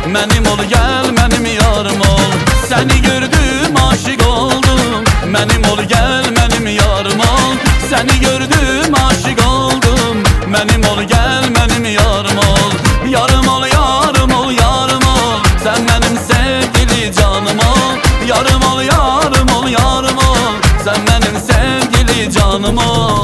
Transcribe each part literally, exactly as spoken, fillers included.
Mənim ol gel mənim yarım ol. Səni gördüm aşık oldum. Mənim ol gel mənim yarım ol. Səni gördüm aşık oldum. Mənim ol gel mənim yarım ol. Yarım ol yarım ol yarım ol. Sen benim sevgili canım ol. Yarım ol yarım ol yarım ol. Sen benim sevgili canım ol.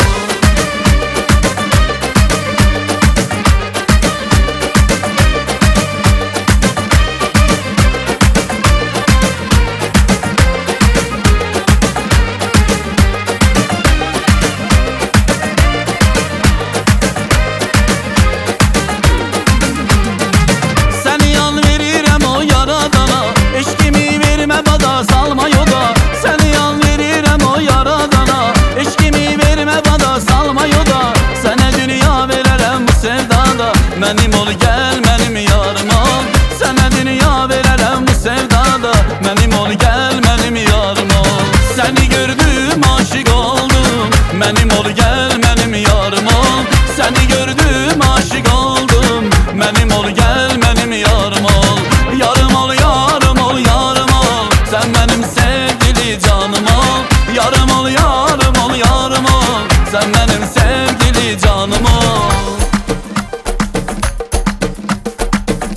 Mənim ol gel mənim yarım ol. Sənə dünya verərəm bu sevdada. Mənim ol gel mənim yarım ol. Səni gördüm aşık oldum. Mənim ol gel mənim yarım ol. Səni gördüm aşık oldum. Mənim ol gel mənim yarım ol. Yarım ol yarım ol yarım ol. Sen benim sevgili canım ol. Yarım